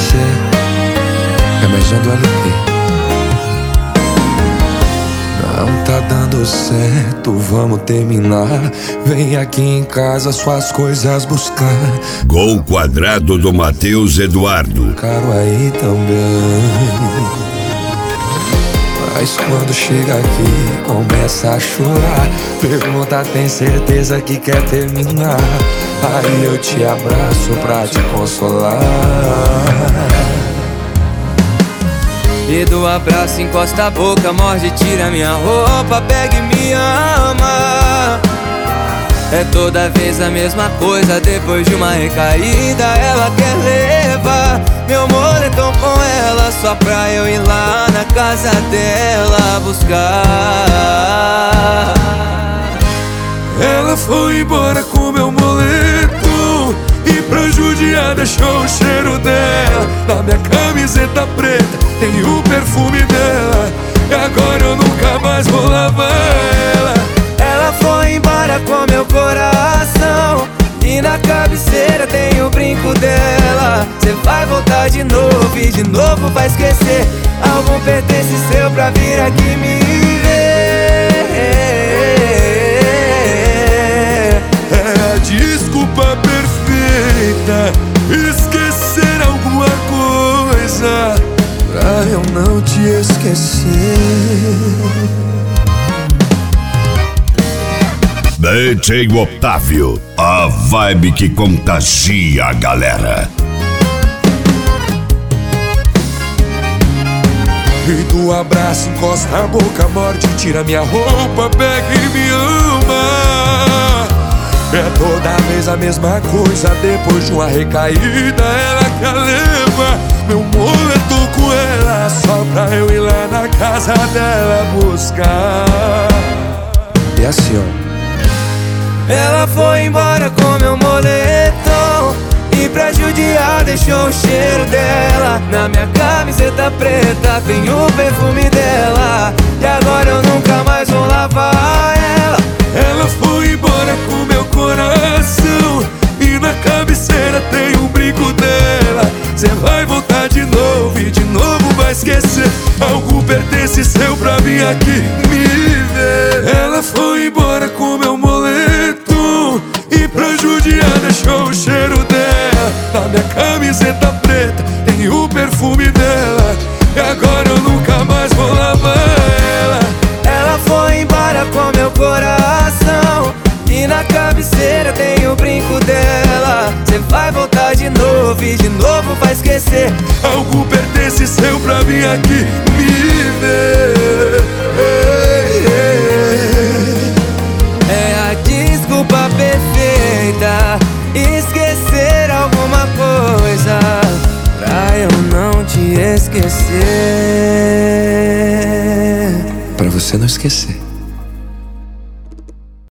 você é mais um do LP. Não tá dando certo, vamos terminar. Vem aqui em casa suas coisas buscar. Gol quadrado do Matheus Eduardo. Caro aí também. Mas quando chega aqui, começa a chorar. Pergunta, tem certeza que quer terminar? Aí eu te abraço pra te consolar. E do abraço encosta a boca, morde, tira minha roupa, pega e me ama. É toda vez a mesma coisa, depois de uma recaída ela quer levar meu moletom com ela, só pra eu ir lá na casa dela buscar. Ela foi embora com meu moletom e pra judiar deixou o cheiro dela na minha camiseta preta, tem o perfume dela. E agora eu nunca mais vou lavar ela. Ela foi embora com meu coração e na cabeceira tem o brinco dela. Cê vai voltar de novo e de novo vai esquecer algum pertence seu pra vir aqui me ver. É a desculpa perfeita, esquecer alguma coisa pra eu não te esquecer. DJ Otávio, a vibe que contagia a galera. E do abraço encosta a boca, morde, tira minha roupa, pega e me ama. É toda vez a mesma coisa, depois de uma recaída ela quer levar meu moletom com ela, só pra eu ir lá na casa dela buscar. E assim, ó. Ela foi embora com meu moletom e pra judiar deixou o cheiro dela na minha camiseta preta, tem o perfume dela. E agora eu nunca mais vou lavar ela. Ela foi embora com meu coração e na cabeceira tem o brinco dela. Cê vai voltar de novo e de novo vai esquecer algo pertence seu pra vir aqui me ver. Ela foi embora com meu moletom e pra judiar deixou o cheiro dela na minha camiseta preta, tem o perfume dela. E agora eu nunca mais vou lavar ela. Ela foi embora com meu coração e na cabeceira tem o brinco dela. Cê vai voltar de novo e de novo vai esquecer algo pertence seu pra vir aqui me ver. É a desculpa perfeita, esquecer alguma coisa pra eu não te esquecer. Pra você não esquecer.